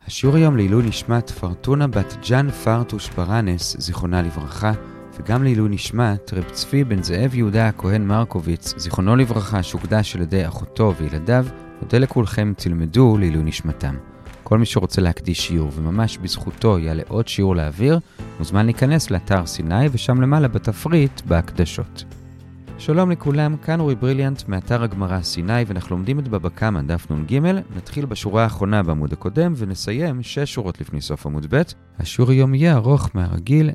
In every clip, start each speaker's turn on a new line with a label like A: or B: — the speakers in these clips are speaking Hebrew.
A: השיעור היום לעילוי נשמת פרטונה בת ג'ן פרטוש ברנס, זיכרונה לברכה, וגם לעילוי נשמת רב צבי בן זאב יהודה הכהן מרקוביץ, זיכרונו לברכה, שהוקדש על ידי אחותו וילדיו. מודה לכולכם, תלמדו לעילוי נשמתם. כל מי שרוצה להקדיש שיעור וממש בזכותו יעלה עוד שיעור לאוויר, מוזמן להיכנס לאתר סיני ושם למעלה בתפריט בהקדשות. שלום לכולם, כאן אורי בריליאנט מאתר הגמרא סיני, ואנחנו לומדים את בבא קמא דף נ"ג. נתחיל בשורה האחרונה בעמוד הקודם ונסיים 6 שורות לפני סוף עמוד ב'. השיעור היום יהיה ארוך מהרגיל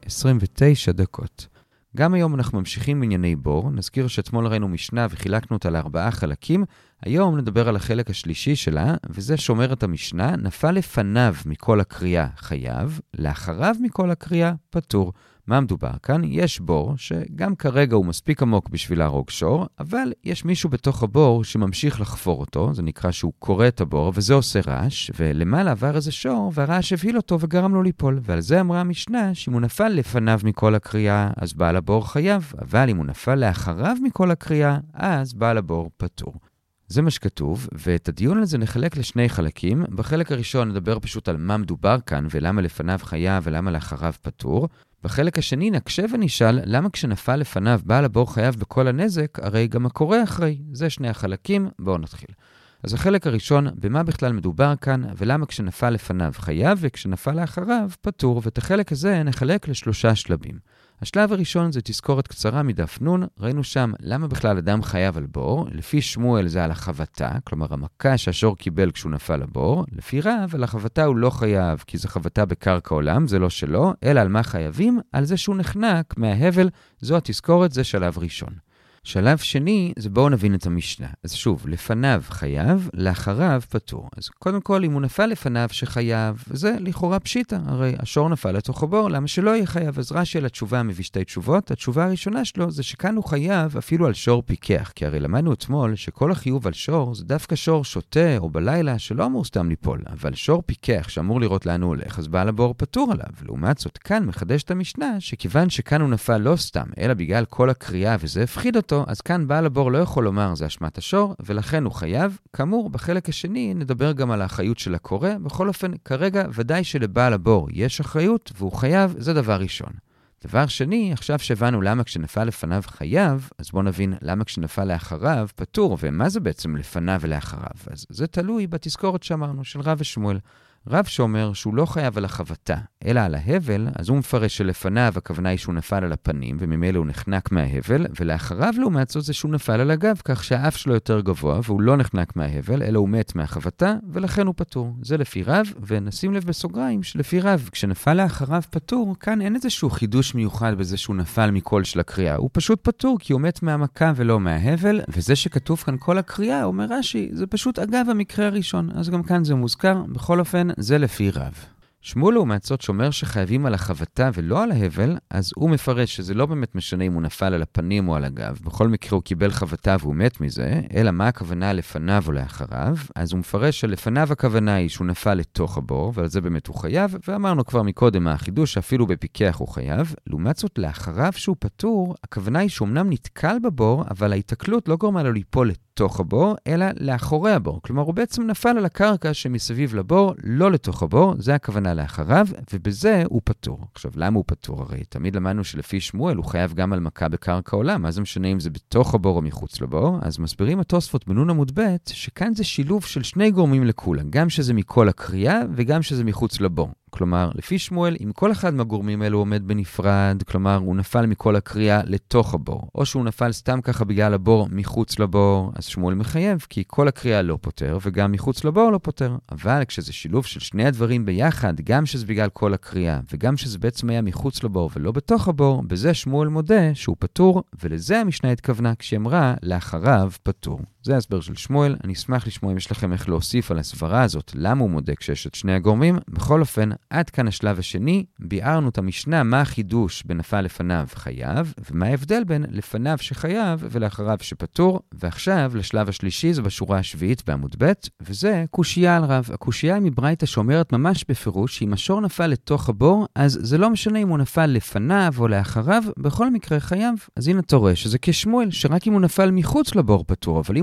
A: 29 דקות. גם היום אנחנו ממשיכים בענייני בור. נזכיר שאתמול ראינו משנה וחילקנו אותה ל4 חלקים. היום נדבר על החלק השלישי שלה, וזה שאומרת המשנה, נפל לפניו מכל הקריאה חייב, לאחריו מכל הקריאה פטור. מה מדובר כאן? יש בור שגם כרגע הוא מספיק עמוק בשביל להרוג שור, אבל יש מישהו בתוך הבור שממשיך לחפור אותו, זה נקרא שהוא קורא את הבור, וזה עושה רעש, ולמעלה עבר איזה שור, והרעש הבהיל אותו וגרם לו ליפול. ועל זה אמרה המשנה, שאם הוא נפל לפניו מכל הקריאה, אז בעל הבור חייב, אבל אם הוא נפל לאחריו מכל הקריאה, אז בעל הבור פטור. זה מה שכתוב, ואת הדיון על זה נחלק לשני חלקים. בחלק הראשון נדבר פשוט על מה מדובר כאן, ולמה לפניו חייב ולמה לאחריו פטור. בחלק השני נקשה ונשאל למה כשנפל לפניו בעל הבור חייב בכל הנזק, הרי גם הקורא אחרי. זה שני החלקים, בואו נתחיל. אז החלק הראשון, במה בכלל מדובר כאן, ולמה כשנפל לפניו חייב וכשנפל לאחריו פטור, ואת החלק הזה נחלק ל3 שלבים. השלב הראשון זה תזכורת קצרה מדף נון. ראינו שם למה בכלל אדם חייב על בור. לפי שמואל זה על החבטה, כלומר המכה שהשור קיבל כשהוא נפל לבור. לפי רב, על החבטה הוא לא חייב, כי זה חבטה בקרקע עולם, זה לא שלו, אלא על מה חייבים? על זה שהוא נחנק מההבל. זו התזכורת, זה שלב ראשון. שלב שני, זה בואו נבין את המשנה. אז שוב, לפניו חייב, לאחריו פטור. אז קודם כל, אם הוא נפל לפניו שחייב, זה לכאורה פשיטה. הרי השור נפל לתוך הבור, למה שלא יהיה חייב? אז רש"י על התשובה מביא 2 תשובות. התשובה הראשונה שלו זה שכאן הוא חייב אפילו על שור פיקח. כי הרי למדנו אתמול שכל החיוב על שור זה דווקא שור שוטה או בלילה שלא אמור סתם ליפול. אבל שור פיקח שאמור לראות לאן הוא הולך, אז בעל הבור פטור עליו. לעומת זאת, כאן מחדש את המשנה שכיוון שכאן הוא נפל לא סתם, אלא בגלל כל הקריאה וזה הפחיד אותו, אז כאן בעל הבור לא יכול לומר זה אשמת השור, ולכן הוא חייב. כאמור, בחלק השני נדבר גם על האחריות של הקורא. בכל אופן, כרגע ודאי שלבעל הבור יש אחריות, והוא חייב, זה דבר ראשון. דבר שני, עכשיו שהבנו למה כשנפל לפניו חייב, אז בואו נבין למה כשנפל לאחריו פטור, ומה זה בעצם לפניו ולאחריו. אז זה תלוי בתזכורת שאמרנו, של רב ושמואל. רב שאומר שהוא לא חייב על החבטה, אלא על ההבל, אז הוא מפרש שלפניו הכוונה היא שהוא נפל על הפנים, וממילא הוא נחנק מההבל, ולאחריו לעומת זאת זה שהוא נפל על הגב, כך שהאף שלו יותר גבוה, והוא לא נחנק מההבל, אלא הוא מת מהחבטה, ולכן הוא פטור. זה לפי רב, ונשים לב בסוגריים שלפי רב, כשנפל לאחריו פטור, כאן אין איזשהו חידוש מיוחד בזה שהוא נפל מכל של הקריאה. הוא פשוט פטור, כי הוא מת מהמכה ולא מההבל, וזה שכתוב כאן כל הקריאה, אומר רש"י, זה פשוט אגב המקרה הראשון. אז גם כאן זה מוזכר. בכל אופן, זה לפי רב. שמואל לעומת זאת שומר שחייבים על החבטה ולא על ההבל, אז הוא מפרש שזה לא באמת משנה אם הוא נפל על הפנים או על הגב. בכל מקרה הוא קיבל חבטה והוא מת מזה, אלא מה הכוונה לפניו או לאחריו. אז הוא מפרש שלפניו הכוונה היא שהוא נפל לתוך הבור, ועל זה באמת הוא חייב, ואמרנו כבר מקודם החידוש שאפילו בפיקח הוא חייב. לעומת זאת לאחריו שהוא פטור, הכוונה היא שאומנם נתקל בבור, אבל ההתקלות לא גורמה לו ליפול לתוך הבור, אלא לאחורי הבור. כלומר, הוא בעצם נפל על הקרקע שמסביב לבור, לא לתוך הבור, זה הכוונה לאחריו, ובזה הוא פטור. עכשיו, למה הוא פטור? הרי תמיד למדנו שלפי שמואל הוא חייב גם על מכה בקרקע עולם, אז זה משנה אם זה בתוך הבור או מחוץ לבור. אז מסבירים התוספות בנון עמוד ב' שכאן זה שילוב של 2 גורמים לכולם, גם שזה מכל הקריאה וגם שזה מחוץ לבור. כלומר, לפי שמואל, אם כל אחד מהגורמים האלו עומד בנפרד, כלומר, הוא נפל מכל הקריאה לתוך הבור, או שהוא נפל סתם ככה בגלל הבור מחוץ לבור, אז שמואל מחייב, כי כל הקריאה לא פותר, וגם מחוץ לבור לא פותר. אבל כשזה שילוב של 2 הדברים ביחד, גם שזה בגלל כל הקריאה, וגם שזה בעצם היה מחוץ לבור ולא בתוך הבור, בזה שמואל מודה שהוא פטור, ולזה המשנה התכוונה כשאמרה לאחריו פטור. זה ההסבר של שמואל. אני אשמח לשמוע אם יש לכם איך להוסיף על הסברה הזאת, למה הוא מודה כשיש את 2 הגורמים. בכל אופן, עד כאן השלב השני, ביארנו את המשנה מה החידוש בנפל לפניו חייב, ומה ההבדל בין לפניו שחייב ולאחריו שפטור. ועכשיו לשלב השלישי, זה בשורה השביעית בעמוד ב', וזה קושיה על רב. הקושיה היא מברייתא שאומרת ממש בפירוש, שאם השור נפל לתוך הבור, אז זה לא משנה אם הוא נפל לפניו או לאחריו, בכל מקרה חייב. אז הנה אתה רואה שזה כשמואל, שרק אם הוא נפל מחוץ לבור פטור, אבל אם הוא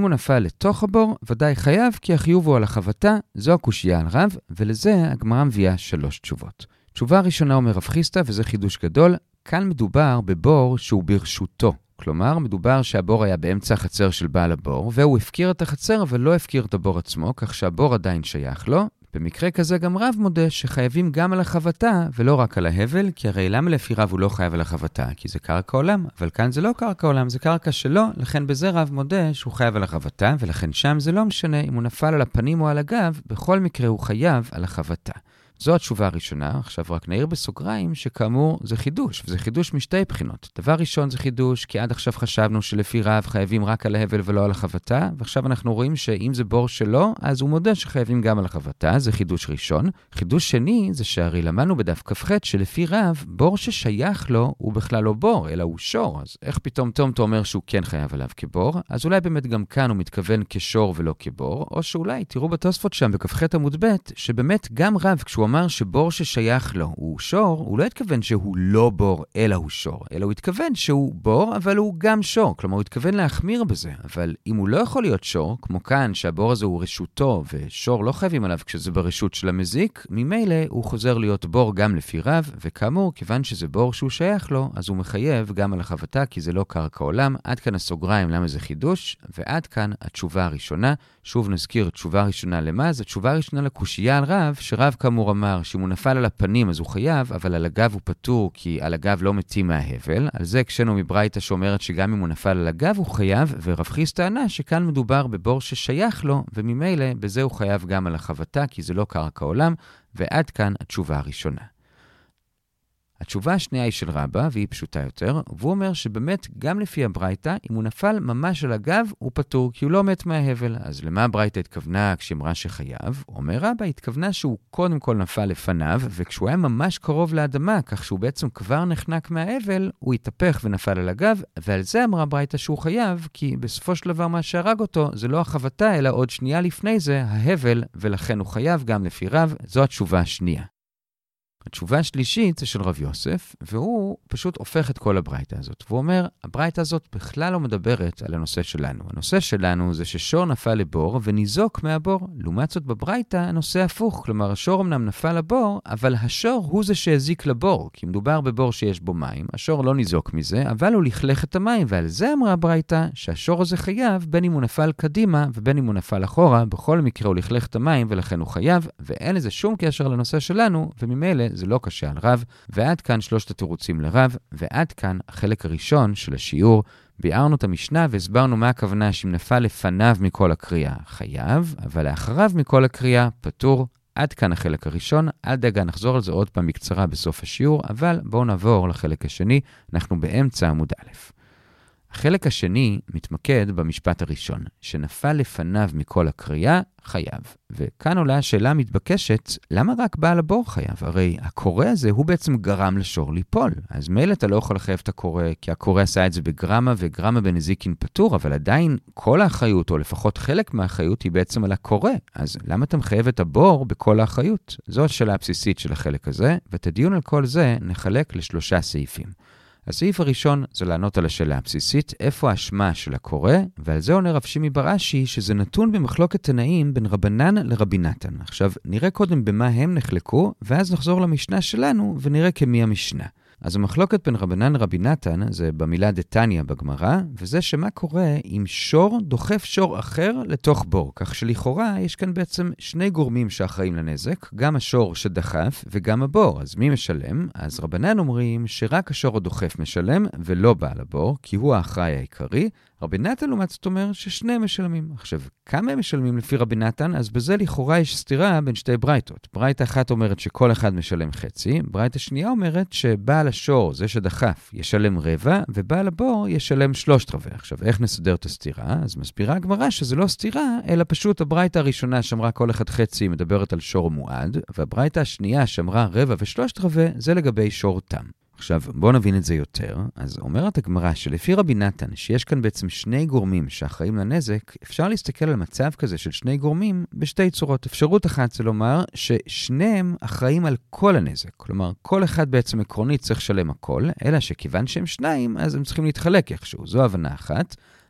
A: הוא נפל לתוך הבור, ודאי חייב, כי החיוב הוא על החבטה, זו הקושיה על רב, ולזה הגמרא מביאה 3 תשובות. תשובה ראשונה אומר רב חיסטה, וזה חידוש גדול, כאן מדובר בבור שהוא ברשותו. כלומר, מדובר שהבור היה באמצע החצר של בעל הבור, והוא הפקיר את החצר, אבל לא הפקיר את הבור עצמו, כך שהבור עדיין שייך לו. במקרה כזה גם רב מודה שחייבים גם על החבטה, ולא רק על ההבל, כי הרי למה לפי רב הוא לא חייב על החבטה? כי זה קרקע עולם, אבל כאן זה לא קרקע עולם, זה קרקע שלו, לכן בזה רב מודה שהוא חייב על החבטה, ולכן שם זה לא משנה אם הוא נפל על הפנים או על הגב, בכל מקרה הוא חייב על החבטה. זו התשובה הראשונה, עכשיו רק נעיר בסוגריים שכאמור זה חידוש, וזה חידוש משתי בחינות. דבר ראשון זה חידוש, כי עד עכשיו חשבנו שלפי רב חייבים רק על ההבל ולא על החבטה, ועכשיו אנחנו רואים שאם זה בור שלו, אז הוא מודה שחייבים גם על החבטה, זה חידוש ראשון. חידוש שני זה שהרי למדנו בדף כ"ח שלפי רב, בור ששייך לו הוא בכלל לא בור, אלא הוא שור, אז איך פתאום תומתו אומר שהוא כן חייב עליו כבור? אז אולי באמת גם כאן הוא מתכוון כשור ולא כבור, או שאולי תראו בתוספות שם בכ"ח עמוד ב' שבאמת גם רב כשהוא אמר שבור ששייך לו הוא שור, הוא לא התכוון שהוא לא בור, אלא הוא שור, אלא הוא התכוון שהוא בור, אבל הוא גם שור, כלומר הוא התכוון להחמיר בזה, אבל אם הוא לא יכול להיות שור, כמו כאן שהבור הזה הוא רשותו, ושור לא חייבים עליו כשזה ברשות של המזיק, ממילא הוא חוזר להיות בור גם לפי רב, וכאמור, כיוון שזה בור שהוא שייך לו, אז הוא מחייב גם על החבטה, כי זה לא קרקע עולם. עד כאן הסוגריים למה זה חידוש, ועד כאן התשובה הראשונה. שוב נזכיר, תשובה ראשונה למה? זו תשובה ראשונה לקושיה על רב, שרב כאמור אמר שאם הוא נפל על הפנים אז הוא חייב, אבל על הגב הוא פטור, כי על הגב לא מתים מההבל. על זה הקשנו מברייתא שאומרת שגם אם הוא נפל על הגב הוא חייב, ורב חיסטה ענה שכאן מדובר בבור ששייך לו, וממילא בזה הוא חייב גם על החבטה, כי זה לא קרקע עולם, ועד כאן התשובה הראשונה. התשובה השנייה היא של רבא, והיא פשוטה יותר, והוא אומר שבאמת גם לפי הברייתא, אם הוא נפל ממש על הגב, הוא פטור, כי הוא לא מת מההבל. אז למה הברייתא התכוונה כשאמרה שחייב? אומר רבא, התכוונה שהוא קודם כל נפל לפניו, וכשהוא היה ממש קרוב לאדמה, כך שהוא בעצם כבר נחנק מההבל, הוא התהפך ונפל על הגב, ועל זה אמרה הברייתא שהוא חייב, כי בסופו של דבר מה שהרג אותו, זה לא החבטה, אלא עוד שנייה לפני זה, ההבל, ולכן הוא חייב גם לפי רב. זו התשובה השנייה. התשובה השלישית זה של רב יוסף, והוא פשוט הופך את כל הברייתא הזאת. והוא אומר, הברייתא הזאת בכלל לא מדברת על הנושא שלנו. הנושא שלנו זה ששור נפל לבור וניזוק מהבור. לעומת זאת בברייתא הנושא הפוך, כלומר השור אמנם נפל לבור, אבל השור הוא זה שהזיק לבור, כי מדובר בבור שיש בו מים, השור לא ניזוק מזה, אבל הוא לכלך את המים, ועל זה אמרה הברייתא שהשור הזה חייב בין אם הוא נפל קדימה ובין אם הוא נפל אחורה, בכל מקרה הוא לכלך את המים ולכן הוא חייב, ואין לזה שום קשר לנושא שלנו, וממילא זה לא קשה על רב. ועד כאן 3 התירוצים לרב, ועד כאן החלק הראשון של השיעור. ביארנו את המשנה והסברנו מה הכוונה שאם נפל לפניו מכל הקריאה חייב, אבל לאחריו מכל הקריאה פטור. עד כאן החלק הראשון, אל דאגה נחזור על זה עוד פעם בקצרה בסוף השיעור, אבל בואו נעבור לחלק השני, אנחנו באמצע עמוד א'. החלק השני מתמקד במשפט הראשון, שנפל לפניו מכל הקריאה, חייב. וכאן עולה השאלה המתבקשת, למה רק בעל הבור חייב? הרי הקורא הזה הוא בעצם גרם לשור ליפול. אז מילא אתה לא יכול לחייב את הקורא, כי הקורא עשה את זה בגרמה, וגרמה בנזיקין פטור, אבל עדיין כל האחריות, או לפחות חלק מהאחריות, היא בעצם על הקורא. אז למה אתה מחייב את הבור בכל האחריות? זו השאלה הבסיסית של החלק הזה, ואת הדיון על כל זה נחלק ל3 סעיפים. הסעיף הראשון זה לענות על השאלה הבסיסית, איפה האשמה של הקורא, ועל זה עונה רב שימי בר אשי, שזה נתון במחלוקת תנאים בין רבנן לרבי נתן. עכשיו, נראה קודם במה הם נחלקו, ואז נחזור למשנה שלנו, ונראה כמי המשנה. אז המחלוקת בין רבנן לרבי נתן, זה במילה דתניא בגמרא, וזה שמה קורה אם שור דוחף שור אחר לתוך בור. כך שלכאורה יש כאן בעצם 2 גורמים שאחראים לנזק, גם השור שדחף וגם הבור. אז מי משלם? אז רבנן אומרים שרק השור הדוחף משלם ולא בעל הבור, כי הוא האחראי העיקרי. רבי נתן לעומת זאת אומר ששניהם משלמים. עכשיו, כמה הם משלמים לפי רבי נתן? אז בזה לכאורה יש סתירה בין 2 ברייתות. ברייתא אחת אומרת שכל אחד משלם חצי, ברייתא שנייה אומרת שבעל השור, זה שדחף, ישלם רבע, ובעל הבור ישלם 3/4. עכשיו, איך נסדר את הסתירה? אז מסבירה הגמרא שזה לא סתירה, אלא פשוט הברייתא הראשונה שאמרה כל אחד חצי מדברת על שור מועד, והברייתא השנייה שאמרה רבע ו3/4 זה לגבי שור תם. עכשיו, בואו נבין את זה יותר. אז אומרת הגמרא שלפי רבי נתן, שיש כאן בעצם 2 גורמים שאחראים לנזק, אפשר להסתכל על מצב כזה של 2 גורמים ב2 צורות. אפשרות אחת זה לומר ששניהם אחראים על כל הנזק. כלומר, כל אחד בעצם עקרונית צריך לשלם הכל, אלא שכיוון שהם 2, אז הם צריכים להתחלק איכשהו. זו הבנה אחת.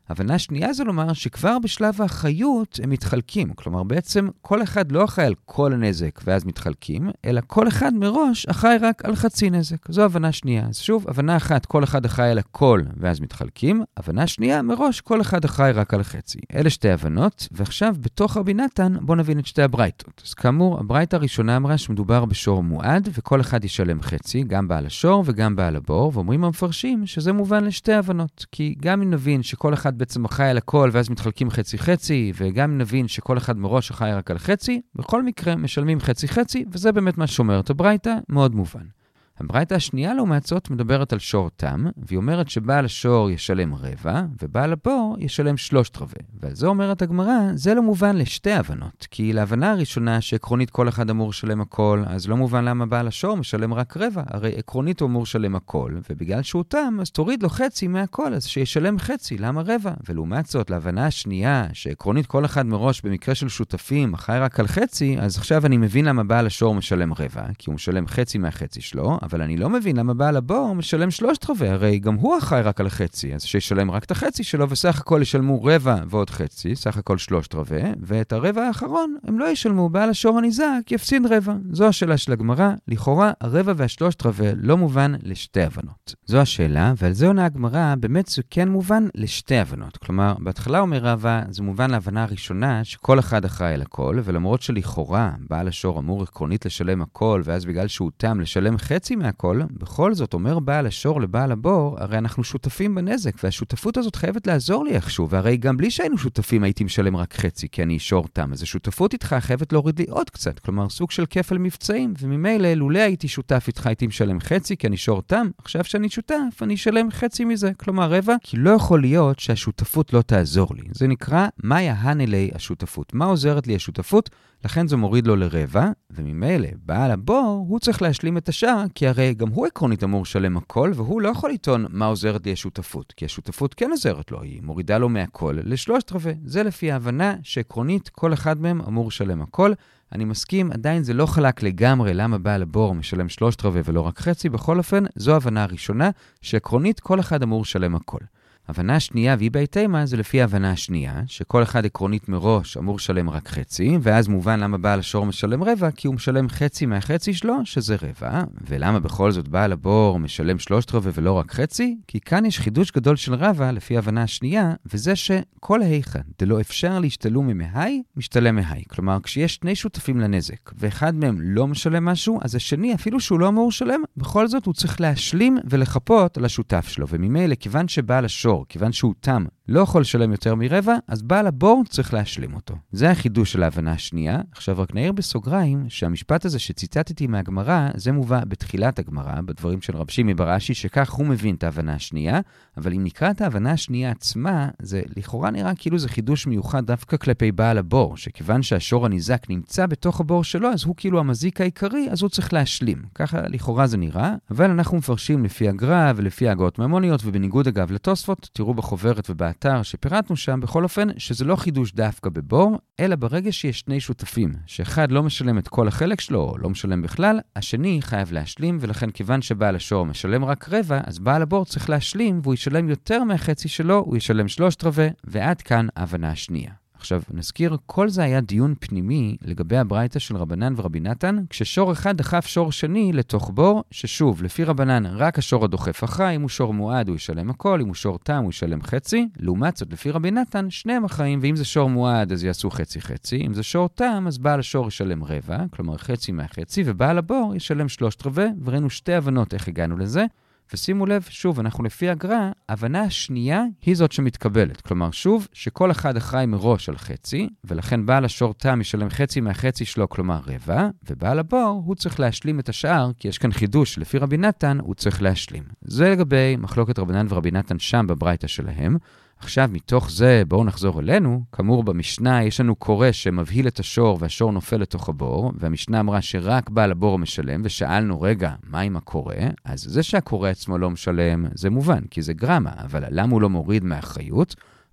A: הבנה שנייה זה לומר שכבר בשלב האחריות הם מתחלקים. כלומר, בעצם כל אחד לא אחראי על כל הנזק ואז מתחלקים, אלא כל אחד מראש אחראי רק על חצי נזק. זו הבנה שנייה. אז שוב, הבנה אחת, כל אחד אחראי על הכל ואז מתחלקים. הבנה שנייה, מראש כל אחד אחראי רק על חצי. אלה שתי הבנות, ועכשיו בתוך רבי נתן בוא נבין את שתי הברייתות. אז כאמור, הברייתא הראשונה אמרה שמדובר בשור מועד, וכל אחד ישלם חצי, גם בעל השור וגם בעל הבור, ואומרים המפרשים שזה מובן לשתי הבנות. כי גם אם נבין שכל אחד בעצם אחראי על הכל ואז מתחלקים חצי-חצי, וגם אם נבין שכל אחד מראש אחראי רק על חצי, בכל מקרה משלמים חצי-חצי, וזה באמת מה שאומרת הברייתא, מאוד מובן. הברייתא השנייה לעומת זאת מדברת על שור תם, והיא אומרת שבעל השור ישלם רבע, ובעל הבור ישלם 3/4. ועל זה אומרת הגמרא, זה לא מובן לשתי הבנות, כי להבנה הראשונה שעקרונית כל אחד אמור לשלם הכל, אז לא מובן למה בעל השור משלם רק רבע, הרי עקרונית הוא אמור לשלם הכל, ובגלל שהוא תם, אז תוריד לו חצי מהכל, אז שישלם חצי, למה רבע? ולעומת זאת, להבנה השנייה, שעקרונית כל אחד מראש במקרה של שותפים אחראי רק על חצי, אז עכשיו אני מבין למה בעל השור משלם רבע, כי הוא משלם חצי מהחצי שלו, אבל אני לא מבין למה בעל הבור משלם 3/4, הרי גם הוא אחראי רק על החצי, אז שישלם רק את החצי שלו, וסך הכל ישלמו רבע ועוד חצי, סך הכל 3/4, ואת הרבע האחרון הם לא ישלמו, בעל השור הניזק יפסיד רבע. זו השאלה של הגמרא, לכאורה הרבע וה3/4 לא מובן לשתי הבנות. זו השאלה, ועל זה עונה הגמרא, באמת זה כן מובן לשתי הבנות. כלומר, בהתחלה אומר רבא, זה מובן להבנה הראשונה שכל אחד אחראי על הכל, ולמרות שלכאורה בעל השור אמור עקרונית לשלם הכל, ואז בגלל שהוא תם לשלם חצי מהכל, בכל זאת אומר בעל השור לבעל הבור, הרי אנחנו שותפים בנזק, והשותפות הזאת חייבת לעזור לי איכשהו, והרי גם בלי שהיינו שותפים הייתי משלם רק חצי, כי אני שור תם, אז השותפות איתך חייבת להוריד לי עוד קצת, כלומר סוג של כפל מבצעים, וממילא לולא הייתי שותף איתך הייתי משלם חצי, כי אני שור תם, עכשיו שאני שותף אני אשלם חצי מזה, כלומר רבע, כי לא יכול להיות שהשותפות לא תעזור לי. זה נקרא מה יהנה לי השותפות, מה עוזרת לי השותפות, לכן זה מוריד לו לרבע, וממילא בעל הבור הוא צריך להשלים את השאר, כי הרי גם הוא עקרונית אמור לשלם הכל, והוא לא יכול לטעון מה עוזרת לי השותפות, כי השותפות כן עוזרת לו, היא מורידה לו מהכל ל3/4. זה לפי ההבנה שעקרונית כל אחד מהם אמור לשלם הכל. אני מסכים, עדיין זה לא חלק לגמרי למה בעל הבור משלם 3/4 ולא רק חצי, בכל אופן זו ההבנה הראשונה, שעקרונית כל אחד אמור לשלם הכל. ההבנה השנייה, והיא בהתאמה, זה לפי ההבנה השנייה, שכל אחד עקרונית מראש אמור לשלם רק חצי, ואז מובן למה בעל השור משלם רבע, כי הוא משלם חצי מהחצי שלו, שזה רבע. ולמה בכל זאת בעל הבור משלם 3/4 ולא רק חצי? כי כאן יש חידוש גדול של רבע, לפי ההבנה השנייה, וזה שכל ההיכא דלא אפשר להשתלו ממהי, משתלם מהי. כלומר, כשיש שני שותפים לנזק, ואחד מהם לא משלם משהו, אז השני, אפילו שהוא לא אמור לשלם, בכל זאת הוא צריך להשלים ולחפות על השותף שלו. וממילא, כיוון שבעל השור, כיוון שהוא תם, לא יכול לשלם יותר מרבע, אז בעל הבור צריך להשלים אותו. זה החידוש של ההבנה השנייה. עכשיו רק נעיר בסוגריים שהמשפט הזה שציטטתי מהגמרא, זה מובא בתחילת הגמרא, בדברים של רב שימי בר אשי, שכך הוא מבין את ההבנה השנייה, אבל אם נקרא את ההבנה השנייה עצמה, זה לכאורה נראה כאילו זה חידוש מיוחד דווקא כלפי בעל הבור, שכיוון שהשור הניזק נמצא בתוך הבור שלו, אז הוא כאילו המזיק העיקרי, אז הוא צריך להשלים. ככה לכאורה זה נראה, אבל אנחנו מפרשים לפי הגר"א ולפי ההגאות מימוניות, ובניגוד אגב לתוספות, תראו בחוברת ובאתר שפירטנו שם, בכל אופן, שזה לא חידוש דווקא בבור, אלא ברגע שיש שני שותפים, שאחד לא משלם את כל החלק שלו, או לא משלם בכלל, השני חייב להשלים, ולכן כיוון שבעל השור משלם רק רבע, אז בעל הבור צריך להשלים, והוא ישלם יותר מהחצי שלו, הוא ישלם 3/4, ועד כאן ההבנה השנייה. עכשיו, נזכיר, כל זה היה דיון פנימי לגבי הברייתא של רבנן ורבי נתן, כששור אחד דחף שור שני לתוך בור, ששוב, לפי רבנן, רק השור הדוחף אחראי, אם הוא שור מועד הוא ישלם הכל, אם הוא שור תם הוא ישלם חצי, לעומת זאת, לפי רבי נתן, שניהם אחראים, ואם זה שור מועד אז יעשו חצי-חצי, אם זה שור תם אז בעל השור ישלם רבע, כלומר חצי מהחצי, ובעל הבור ישלם 3/4, וראינו שתי הבנות איך הגענו לזה. ושימו לב, שוב, אנחנו לפי הגר"א, ההבנה השנייה היא זאת שמתקבלת. כלומר, שוב, שכל אחד אחראי מראש על חצי, ולכן בעל השור תם ישלם חצי מהחצי שלו, כלומר רבע, ובעל הבור הוא צריך להשלים את השאר, כי יש כאן חידוש, לפי רבי נתן הוא צריך להשלים. זה לגבי מחלוקת רבנן ורבי נתן שם בברייתא שלהם. עכשיו, מתוך זה, בואו נחזור אלינו. כאמור, במשנה יש לנו קורא שמבהיל את השור והשור נופל לתוך הבור, והמשנה אמרה שרק בעל הבור משלם, ושאלנו, רגע, מה עם הקורא? אז זה שהקורא עצמו לא משלם, זה מובן, כי זה גרמה, אבל למה הוא לא מוריד מהאחריות?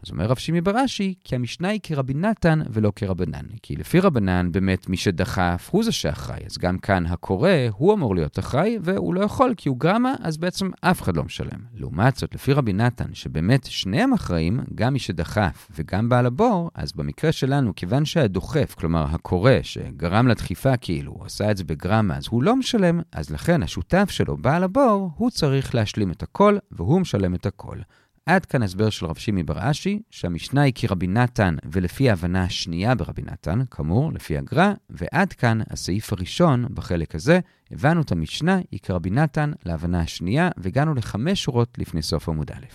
A: אז אומר רב שימי בראשי, כי המשנה היא כרבי נתן ולא כרבנן. כי לפי רבנן, באמת מי שדחף הוא זה שאחראי. אז גם כאן הקורא הוא אמור להיות אחראי, והוא לא יכול כי הוא גרמה, אז בעצם אף אחד לא משלם. לעומת זאת, לפי רבי נתן, שבאמת שניהם אחראים, גם מי שדחף וגם בעל הבור, אז במקרה שלנו, כיוון שהדוחף, כלומר הקורא שגרם לדחיפה כאילו, הוא עשה את זה בגרמה, אז הוא לא משלם, אז לכן השותף שלו, בעל הבור, הוא צריך להשלים את הכל, והוא משלם את הכל. עד כאן הסבר של רב שימי בראשי, שהמשנה היא כרבי נתן ולפי ההבנה השנייה ברבי נתן, כאמור, לפי הגר"א, ועד כאן הסעיף הראשון בחלק הזה, הבנו את המשנה היא כרבי נתן להבנה השנייה, והגענו ל5 שורות לפני סוף עמוד א'.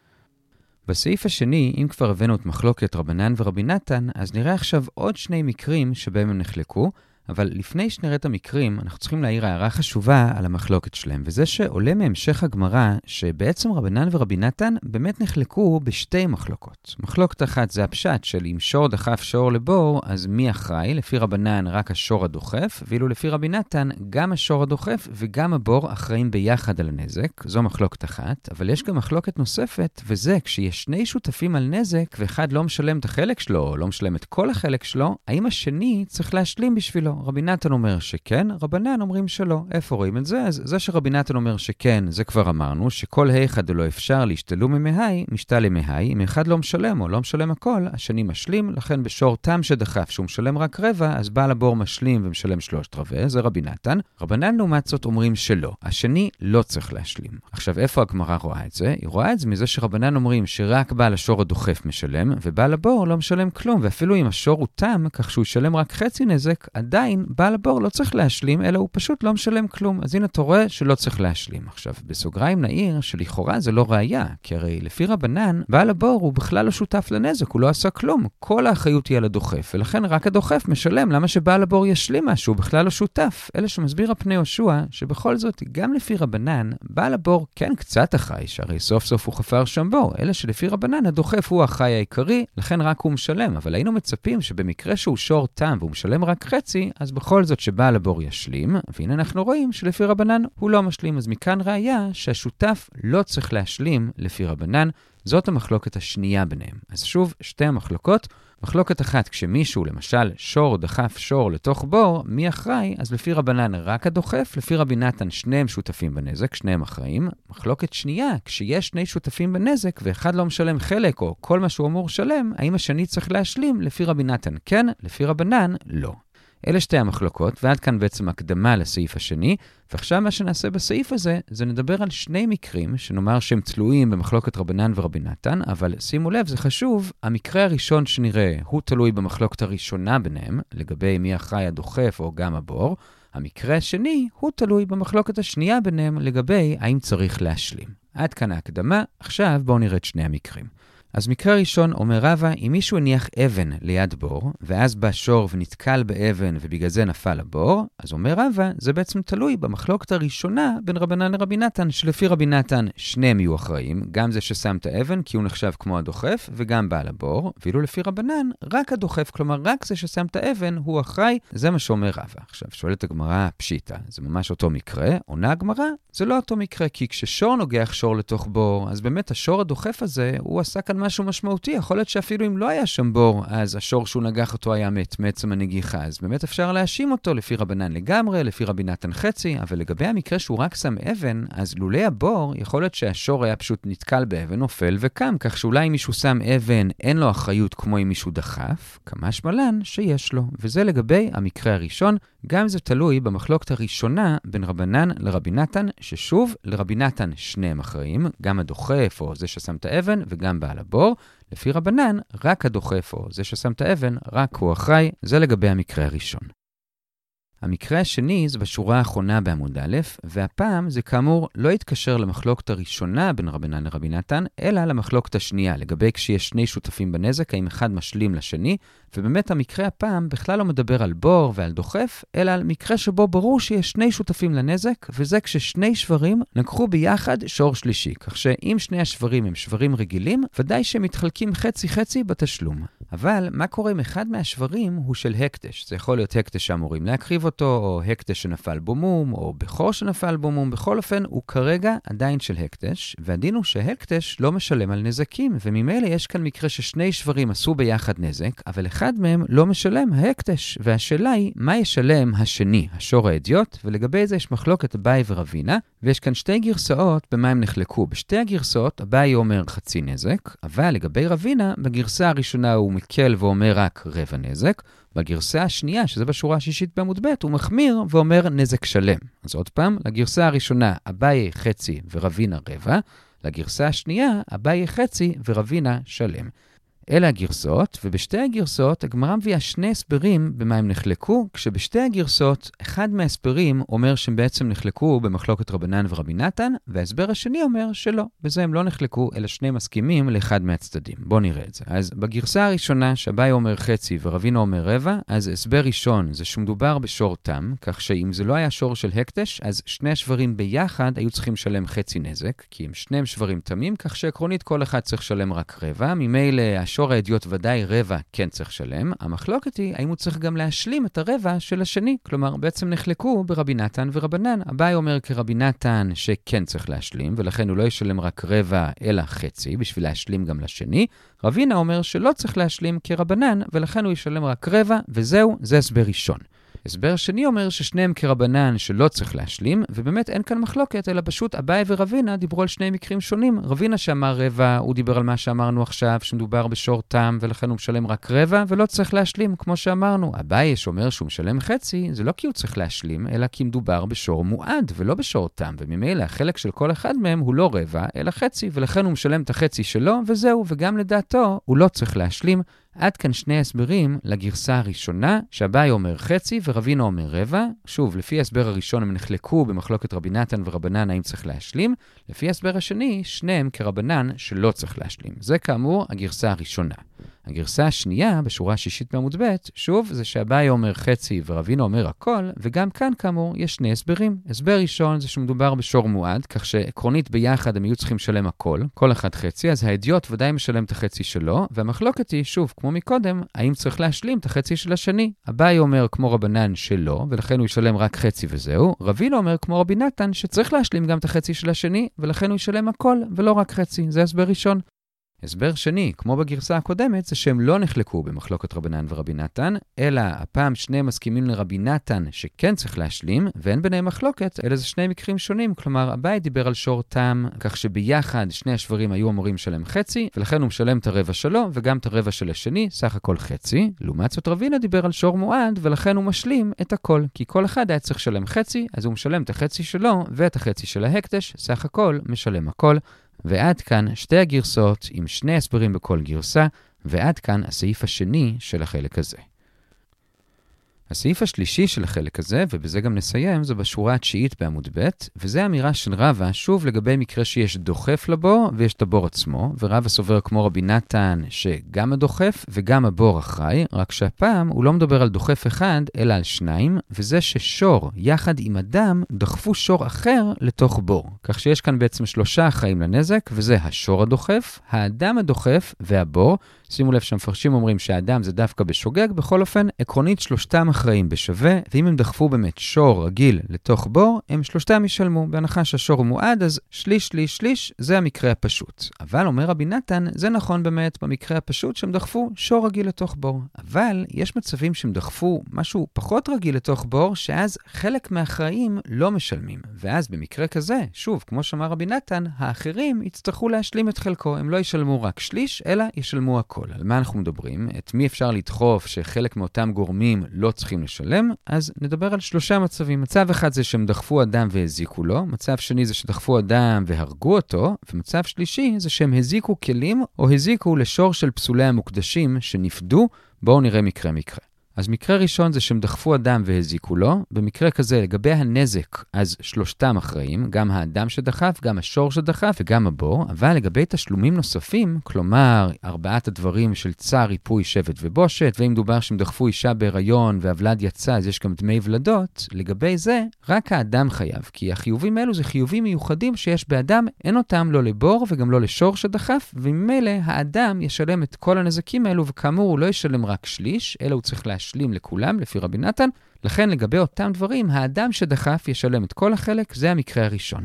A: בסעיף השני, אם כבר הבאנו את מחלוקת רבנן ורבי נתן, אז נראה עכשיו עוד 2 מקרים שבהם הם נחלקו, אבל לפני שנראה את המקרים, אנחנו צריכים להעיר הערה חשובה על המחלוקת שלהם, וזה שעולה מהמשך הגמרא, שבעצם רבנן ורבי נתן באמת נחלקו בשתי מחלוקות. מחלוקת אחת זה הפשט של אם שור דחף שור לבור, אז מי אחראי? לפי רבנן רק השור הדוחף, ואילו לפי רבי נתן גם השור הדוחף וגם הבור אחראים ביחד על הנזק. זו מחלוקת אחת, אבל יש גם מחלוקת נוספת, וזה כשיש 2 שותפים על נזק, ואחד לא משלם את החלק שלו, או לא משלם את כל החלק שלו, האם השני צריך להשלים בשבילו? רבי נתן אומר שכן, רבנן אומרים שלא. איפה רואים את זה? אז זה שרבי נתן אומר שכן, זה כבר אמרנו, שכל היחד לא אפשר להשתלו ממהי, משתל למהי, אם אחד לא משלם או לא משלם הכל, השני משלים, לכן בשור תם שדחף שהוא משלם רק רבע, אז בעל הבור משלים ומשלם 3/4, זה רבי נתן. רבנן לעומת זאת אומרים שלא, השני לא צריך להשלים. עכשיו איפה הגמרא רואה את זה? היא רואה את זה מזה שרבנן אומרים שרק בעל השור הדוחף משלם, ובעל הבור לא משלם כלום, ואפילו אם השור הוא תם, כך שהוא ישלם רק חצי נזק, עדיין בעל הבור לא צריך להשלים, אלא הוא פשוט לא משלם כלום. אז הנה אתה רואה שלא צריך להשלים. עכשיו, בסוגריים נעיר שלכאורה זה לא ראיה, כי הרי לפי רבנן, בעל הבור הוא בכלל לא שותף לנזק, הוא לא עשה כלום. כל האחריות היא על הדוחף, ולכן רק הדוחף משלם. למה שבעל הבור ישלים משהו? הוא בכלל לא שותף. אלה שמסביר הפני יהושע, שבכל זאת, גם לפי רבנן, בעל הבור כן קצת אחראי, שהרי סוף סוף הוא חפר שם בור. אלה שלפי רבנן, הדוחף הוא האחראי העיקרי, לכן רק הוא משלם. אבל היינו מצפים שבמקרה שהוא שור תם והוא משלם רק חצי, אז בכל זאת שבעל הבור ישלים, והנה אנחנו רואים שלפי רבנן הוא לא משלים. אז מכאן ראיה שהשותף לא צריך להשלים לפי רבנן. זאת המחלוקת השנייה ביניהם. אז שוב, 2 המחלוקות. מחלוקת אחת, כשמישהו, למשל, שור דחף שור לתוך בור, מי אחראי? אז לפי רבנן רק הדוחף, לפי רבי נתן שניהם שותפים בנזק, שניהם אחראים. מחלוקת שנייה, כשיש 2 שותפים בנזק, ואחד לא משלם חלק, או כל מה שהוא אמור שלם, האם השני צריך להשלים? לפי רבי נתן כן, לפי רבנן לא. אלה 2 המחלוקות, ועד כאן בעצם הקדמה לסעיף השני, ועכשיו מה שנעשה בסעיף הזה, זה נדבר על 2 מקרים, שנאמר שהם תלויים במחלוקת רבנן ורבי נתן, אבל שימו לב, זה חשוב, המקרה הראשון שנראה, הוא תלוי במחלוקת הראשונה ביניהם, לגבי מי אחראי הדוחף או גם הבור, המקרה השני, הוא תלוי במחלוקת השנייה ביניהם, לגבי האם צריך להשלים. עד כאן ההקדמה, עכשיו בואו נראה את 2 המקרים. אז מקרה ראשון אומר רבא, אם מישהו הניח אבן ליד בור, ואז בא שור ונתקל באבן ובגלל זה נפל לבור, אז אומר רבא, זה בעצם תלוי במחלוקת הראשונה בין רבנן לרבי נתן, שלפי רבי נתן שניהם יהיו אחראים, גם זה ששם את האבן כי הוא נחשב כמו הדוחף, וגם בעל הבור, ואילו לפי רבנן, רק הדוחף, כלומר רק זה ששם את האבן הוא אחראי, זה מה שאומר רבא. עכשיו, שואלת הגמרא פשיטה, זה ממש אותו מקרה, עונה הגמרא, זה לא אותו מקרה, כי כששור נוגח שור לתוך בור, אז באמת השור הדוחף הזה, הוא עשה כאן משהו משמעותי, יכול להיות שאפילו אם לא היה שם בור, אז השור שהוא נגח אותו היה מת, מעצם הנגיחה, אז באמת אפשר להאשים אותו לפי רבנן לגמרי, לפי רבי נתן חצי, אבל לגבי המקרה שהוא רק שם אבן, אז לולא הבור, יכול להיות שהשור היה פשוט נתקל באבן, נופל וקם, כך שאולי אם מישהו שם אבן, אין לו אחריות כמו אם מישהו דחף, כמה שמלן שיש לו, וזה לגבי המקרה הראשון, גם זה תלוי במחלוקת הראשונה בין רבנן לרבי נתן, ששוב, לרבי נתן שניהם אחראים, גם הדוחף או זה ששם את האבן וגם בעל הבור, לפי רבנן, רק הדוחף או זה ששם את האבן, רק הוא אחראי, זה לגבי המקרה הראשון. המקרה השני זה בשורה האחרונה בעמוד א', והפעם זה כאמור לא יתקשר למחלוקת הראשונה בין רבנן לרבי נתן, אלא למחלוקת השנייה, לגבי כשיש 2 שותפים בנזק, האם אחד משלים לשני, ובאמת המקרה הפעם בכלל לא מדבר על בור ועל דוחף, אלא על מקרה שבו ברור שיש 2 שותפים לנזק, וזה כששני שברים נקחו ביחד שור שלישי, כך שאם 2 השברים הם שברים רגילים, ודאי שהם מתחלקים חצי-חצי בתשלום. אבל מה קורה אם אחד מהשברים הוא של הקדש? זה יכול להיות הקדש שאמורים להקריב אותו, אותו, או הקטש שנפל בו מום, או בכור שנפל בו מום. בכל אופן, הוא כרגע עדיין של הקטש, והדין הוא שהקטש לא משלם על נזקים, וממילא יש כאן מקרה ששני שברים עשו ביחד נזק, אבל אחד מהם לא משלם, ההקטש. והשאלה היא, מה ישלם השני, השור האדיוט? ולגבי זה יש מחלוקת אביי ורבינה, ויש כאן שתי גרסאות במה הם נחלקו. בשתי הגרסאות, אביי אומר חצי נזק, אבל לגבי רבינה, בגרסה הראשונה הוא מקל ואומר רק רבע נזק, בגרסה השנייה, שזה בשורה השישית בעמוד ב', הוא מחמיר ואומר נזק שלם. אז עוד פעם, לגרסה הראשונה, אביי חצי ורבינה רבע, לגרסה השנייה, אביי חצי ורבינה שלם. אלה הגרסאות, ובשתי הגרסאות הגמרא מביאה שני הסברים במה הם נחלקו, כשבשתי הגרסאות אחד מההסברים אומר שהם בעצם נחלקו במחלוקת רבנן ורבי נתן, וההסבר השני אומר שלא, בזה הם לא נחלקו, אלא שני מסכימים לאחד מהצדדים. בואו נראה את זה. אז בגרסה הראשונה, שאביי אומר חצי ורבינה אומר רבע, אז הסבר ראשון זה שמדובר בשור תם, כך שאם זה לא היה שור של הקטש, אז שני השברים ביחד היו צריכים לשלם חצי נזק, כי הם שניהם שברים תמים, כך שעקרונית כל אחד צריך לשלם רק רבע, ממילא השור האדיוט ודאי רבע כן צריך שלם. המחלוקת היא האם הוא צריך גם להשלים את הרבע של השני. כלומר, בעצם נחלקו ברבי נתן ורבנן. אביי אומר כרבי נתן שכן צריך להשלים, ולכן הוא לא ישלם רק רבע אלא חצי, בשביל להשלים גם לשני. רבינה אומר שלא צריך להשלים כרבנן, ולכן הוא ישלם רק רבע, וזהו, זה הסבר ראשון. הסבר שני אומר ששניהם כרבנן שלא צריך להשלים, ובאמת אין כאן מחלוקת, אלא פשוט אביי ורבינה דיברו על שני מקרים שונים. רבינה שאמר רבע, הוא דיבר על מה שאמרנו עכשיו, שמדובר בשור תם, ולכן הוא משלם רק רבע, ולא צריך להשלים, כמו שאמרנו. אביי שאומר שהוא משלם חצי, זה לא כי הוא צריך להשלים, אלא כי מדובר בשור מועד, ולא בשור תם, וממילא החלק של כל אחד מהם הוא לא רבע, אלא חצי, ולכן הוא משלם את החצי שלו, וזהו, וגם לדעתו הוא לא צריך להשלים. עד כאן שני הסברים לגרסה הראשונה, שאביי אומר חצי ורבינה אומר רבע. שוב, לפי ההסבר הראשון הם נחלקו במחלוקת רבי נתן ורבנן האם צריך להשלים. לפי ההסבר השני, שניהם כרבנן שלא צריך להשלים. זה כאמור הגרסה הראשונה. הגרסה השנייה, בשורה השישית בעמוד ב', שוב, זה שאביי אומר חצי ורבינה אומר הכל, וגם כאן כאמור יש שני הסברים. הסבר ראשון זה שמדובר בשור מועד, כך שעקרונית ביחד הם יהיו צריכים לשלם הכל, כל אחד חצי, אז האדיוט ודאי משלם את החצי שלו, והמחלוקת היא, שוב, כמו מקודם, האם צריך להשלים את החצי של השני. אביי אומר כמו רבנן שלא, ולכן הוא ישלם רק חצי וזהו. רבינה אומר כמו רבי נתן שצריך להשלים גם את החצי של השני, ולכן הוא ישלם הכל ולא רק חצי. זה הסבר ראשון. הסבר שני, כמו בגרסה הקודמת, זה שהם לא נחלקו במחלוקת רבנן ורבי נתן, אלא הפעם שניהם מסכימים לרבי נתן שכן צריך להשלים, ואין ביניהם מחלוקת, אלא זה שני מקרים שונים. כלומר, אביי דיבר על שור תם, כך שביחד שני השברים היו אמורים לשלם חצי, ולכן הוא משלם את הרבע שלו, וגם את הרבע של השני, סך הכל חצי. לעומת זאת רבינה דיבר על שור מועד, ולכן הוא משלים את הכל, כי כל אחד היה צריך לשלם חצי, אז הוא משלם את החצי שלו, ואת החצי של ההקדש, סך הכל משלם הכל. ועד כאן שתי הגרסאות עם שני הסברים בכל גרסה, ועד כאן הסעיף השני של החלק הזה. הסעיף השלישי של החלק הזה, ובזה גם נסיים, זה בשורה התשיעית בעמוד ב', וזה אמירה של רבא, שוב לגבי מקרה שיש דוחף לבור ויש את הבור עצמו, ורבא סובר כמו רבי נתן שגם הדוחף וגם הבור אחראי, רק שהפעם הוא לא מדבר על דוחף אחד, אלא על שניים, וזה ששור יחד עם אדם דחפו שור אחר לתוך בור. כך שיש כאן בעצם שלושה אחראים לנזק, וזה השור הדוחף, האדם הדוחף והבור. שימו לב שהמפרשים אומרים שהאדם זה דווקא בשוגג, בכל אופן, עקרונית שלושתם אחראים בשווה, ואם הם דחפו באמת שור רגיל לתוך בור, הם שלושתם ישלמו. בהנחה שהשור הוא מועד, אז שליש, שליש, שליש, זה המקרה הפשוט. אבל אומר רבי נתן, זה נכון באמת במקרה הפשוט שהם דחפו שור רגיל לתוך בור. אבל יש מצבים שהם דחפו משהו פחות רגיל לתוך בור, שאז חלק מהאחראים לא משלמים. ואז במקרה כזה, שוב, כמו שאמר רבי נתן, האחרים יצטרכו להשלים את חלקו. הם לא ישלמו רק שליש, אלא ישלמו הכל. על מה אנחנו מדברים? את מי אפשר לדחוף שחלק מאותם גורמים לא צריכים לשלם? אז נדבר על שלושה מצבים. מצב אחד זה שהם דחפו אדם והזיקו לו, מצב שני זה שדחפו אדם והרגו אותו, ומצב שלישי זה שהם הזיקו כלים או הזיקו לשור של פסולי המוקדשים שנפדו. בואו נראה מקרה. אז מקרה ראשון זה שהם דחפו אדם והזיקו לו. במקרה כזה, לגבי הנזק, אז שלושתם אחראים, גם האדם שדחף, גם השור שדחף וגם הבור. אבל לגבי תשלומים נוספים, כלומר, ארבעת הדברים של צער, ריפוי, שבט ובושת, ואם דובר שהם דחפו אישה בהיריון והוולד יצא, אז יש גם דמי ולדות, לגבי זה, רק האדם חייב. כי החיובים האלו זה חיובים מיוחדים שיש באדם, אין אותם לא לבור וגם לא לשור שדחף, וממילא האדם ישלם את כל הנזקים האלו, וכאמור הוא לא ישלם רק שליש, אלא הוא צריך להשלים לכולם, לפי רבי נתן. לכן לגבי אותם דברים, האדם שדחף ישלם את כל החלק, זה המקרה הראשון.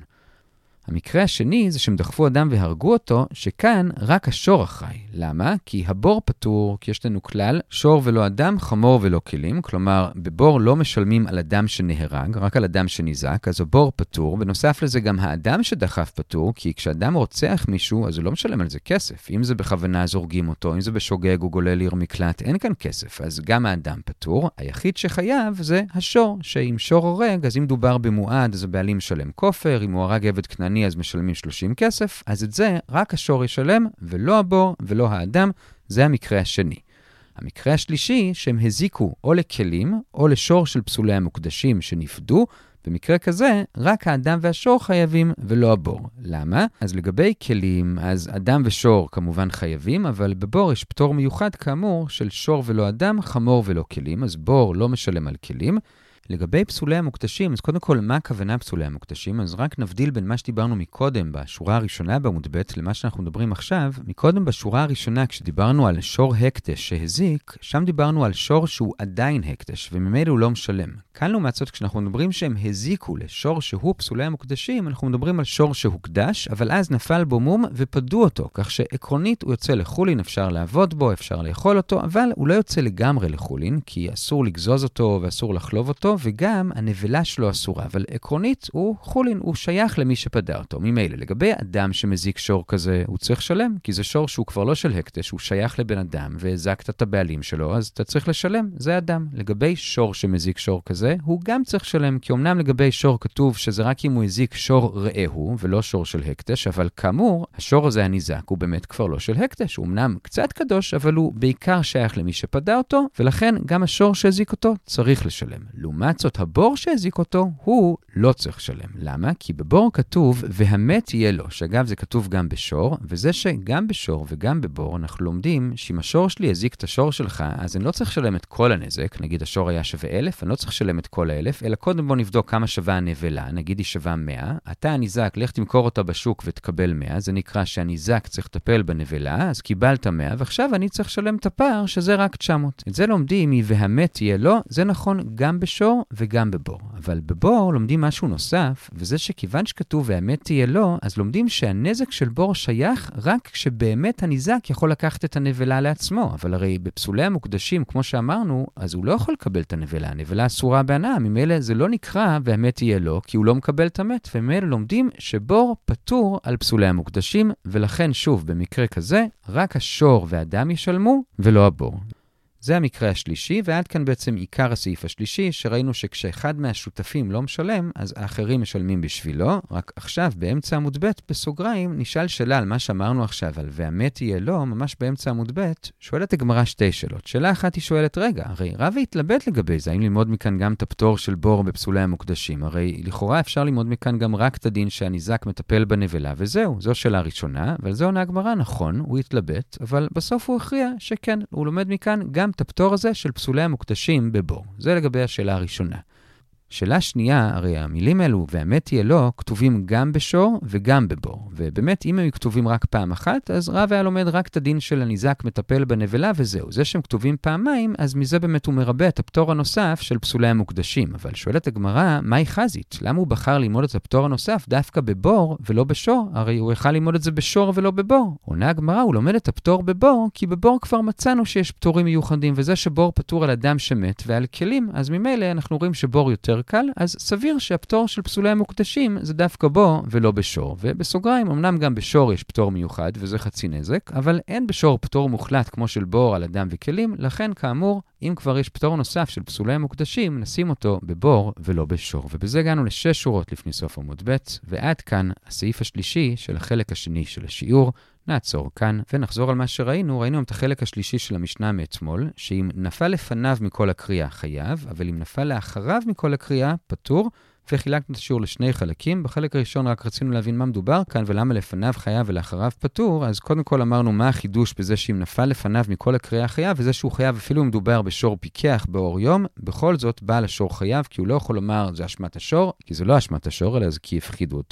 A: המקרה השני זה שהם דחפו אדם והרגו אותו, שכאן רק השור אחראי. למה? כי הבור פטור, כי יש לנו כלל, שור ולא אדם, חמור ולא כלים. כלומר, בבור לא משלמים על אדם שנהרג, רק על אדם שניזק, אז הבור פטור. בנוסף לזה גם האדם שדחף פטור, כי כשאדם רוצח מישהו, אז הוא לא משלם על זה כסף. אם זה בכוונה אז הורגים אותו, אם זה בשוגג הוא גולל עיר מקלט, אין כאן כסף. אז גם האדם פטור. היחיד שחייב זה השור, שאם שור הורג, אז אם דובר במועד, אז הבעלים משלם כופר, אם הוא הרג עבד כנעני, אז משלמים 30 כסף, אז את זה רק השור ישלם, ולא הבור ולא האדם, זה המקרה השני. המקרה השלישי, שהם הזיקו או לכלים, או לשור של פסולי המוקדשים שנפדו, במקרה כזה, רק האדם והשור חייבים ולא הבור. למה? אז לגבי כלים, אז אדם ושור כמובן חייבים, אבל בבור יש פטור מיוחד כאמור של שור ולא אדם, חמור ולא כלים, אז בור לא משלם על כלים. לגבי פסולי המוקדשים, אז קודם כל, מה הכוונה פסולי המוקדשים? אז רק נבדיל בין מה שדיברנו מקודם, בשורה הראשונה בעמוד ב' למה שאנחנו מדברים עכשיו. מקודם בשורה הראשונה, כשדיברנו על שור הקדש שהזיק, שם דיברנו על שור שהוא עדיין הקדש, וממילא הוא לא משלם. כאן לעומת זאת, כשאנחנו מדברים שהם הזיקו לשור שהוא פסולי המוקדשים, אנחנו מדברים על שור שהוקדש, אבל אז נפל בו מום ופדו אותו, כך שעקרונית הוא יוצא לחולין, אפשר לעבוד בו, אפשר לאכול אותו, אבל הוא לא יוצא לגמרי לחולין, כי אסור לגזוז אותו ואסור לחלוב אותו, וגם הנבלה שלו אסורה, אבל עקרונית הוא חולין, הוא שייך למי שפדה אותו. ממילא, לגבי אדם שמזיק שור כזה, הוא צריך לשלם, כי זה שור שהוא כבר לא של הקדש, הוא שייך לבן אדם, והזקת את הבעלים שלו, אז אתה צריך לשלם, זה אדם. לגבי שור שמזיק שור כזה, הוא גם צריך לשלם, כי אמנם לגבי שור כתוב שזה רק אם הוא הזיק שור רעהו, ולא שור של הקדש, אבל כאמור, השור הזה הנזק הוא באמת כבר לא של הקדש, הוא אמנם קצת קדוש, אבל הוא בעיקר שייך למי שפדה אותו, ולכן גם השור שהזיק אותו צריך לשלם. לעומת זאת, הבור שהזיק אותו, הוא לא צריך לשלם. למה? כי בבור כתוב, והמת יהיה לו, שאגב זה כתוב גם בשור, וזה שגם בשור וגם בבור אנחנו לומדים שאם השור שלי הזיק את השור שלך, אז אני לא צריך לשלם את כל הנזק, נגיד השור היה שווה 1,000, אני לא צריך לשלם את כל 1,000, אלא קודם בוא נבדוק כמה שווה הנבלה, נגיד היא שווה 100, אתה הנזק, לך תמכור אותה בשוק ותקבל 100, זה נקרא שהנזק צריך לטפל בנבלה, אז קיבלת 100, ועכשיו אני צריך לשלם את הפער, שזה רק 900. את זה לומדים, והמת יהיה לו, זה נכון גם בשור וגם בבור. אבל בבור לומדים משהו נוסף, וזה שכיוון שכתוב והמת תהיה לו, אז לומדים שהנזק של בור שייך רק כשבאמת הנזק יכול לקחת את הנבלה לעצמו. אבל הרי בפסולי המוקדשים, כמו שאמרנו, אז הוא לא יכול לקבל את הנבלה. הנבלה אסורה בהנאה, ממילא זה לא נקרא והמת תהיה לו, כי הוא לא מקבל את המת. וממילא לומדים שבור פטור על פסולי המוקדשים, ולכן שוב, במקרה כזה, רק השור והאדם ישלמו, ולא הבור. זה המקרה השלישי, ועד כאן בעצם עיקר הסעיף השלישי, שראינו שכשאחד מהשותפים לא משלם, אז האחרים משלמים בשבילו. רק עכשיו, באמצע עמוד ב' בסוגריים, נשאל שאלה על מה שאמרנו עכשיו, על והמת יהיה לו, ממש באמצע עמוד ב', שואלת הגמרא שתי שאלות. שאלה אחת היא שואלת, רגע, הרי רבי התלבט לגבי זה, האם ללמוד מכאן גם את הפטור של בור בפסולי המוקדשים? הרי לכאורה אפשר ללמוד מכאן גם רק את הדין שהניזק מטפל בנבלה, וזהו, זו שאלה ראשונה, ועל זה עונה הגמרא, נכון, הוא התלבט, אבל בסוף הוא הכריע שכן, הוא לומד מכאן גם את הפטור הזה של פסולי המוקדשים בבור. זה לגבי השאלה הראשונה. שאלה שנייה, הרי המילים האלו, והמת תהיה לו, כתובים גם בשור וגם בבור. ובאמת, אם הם כתובים רק פעם אחת, אז רב היה לומד רק את הדין של הניזק מטפל בנבלה וזהו. זה שהם כתובים פעמיים, אז מזה באמת הוא מרבה את הפטור הנוסף של פסולי המוקדשים. אבל שואלת הגמרא, מהי חזית? למה הוא בחר ללמוד את הפטור הנוסף דווקא בבור ולא בשור? הרי הוא יכל ללמוד את זה בשור ולא בבור. עונה הגמרא, הוא לומד את הפטור בבור, כי בבור כבר מצאנו שיש פטורים מיוחדים, וזה שבור פטור על אדם שמת ועל כלים, אז ממילא אנחנו רואים שבור יותר קל, אז סביר שהפטור של פסולי המוקדשים זה דווקא בו ולא בשור. ובסוגריים, אמנם גם בשור יש פטור מיוחד, וזה חצי נזק, אבל אין בשור פטור מוחלט כמו של בור על אדם וכלים, לכן כאמור, אם כבר יש פטור נוסף של פסולי המוקדשים, נשים אותו בבור ולא בשור. ובזה הגענו ל6 שורות לפני סוף עמוד ב', ועד כאן הסעיף השלישי של החלק השני של השיעור. נעצור כאן ונחזור על מה שראינו. ראינו את החלק השלישי של המשנה מאתמול, שאם נפל לפניו מכל הקריאה חייב, אבל אם נפל לאחריו מכל הקריאה פטור, וחילקנו את השיעור לשני חלקים. בחלק הראשון רק רצינו להבין מה מדובר כאן ולמה לפניו חייב ולאחריו פטור. אז קודם כל אמרנו מה החידוש בזה שאם נפל לפניו מכל הקריאה חייב, וזה שהוא חייב אפילו אם מדובר בשור פיקח באור יום, בכל זאת בעל השור חייב, כי הוא לא יכול לומר זה אשמת השור, כי זה לא אשמת השור, אלא זה כי הפחידו אותו.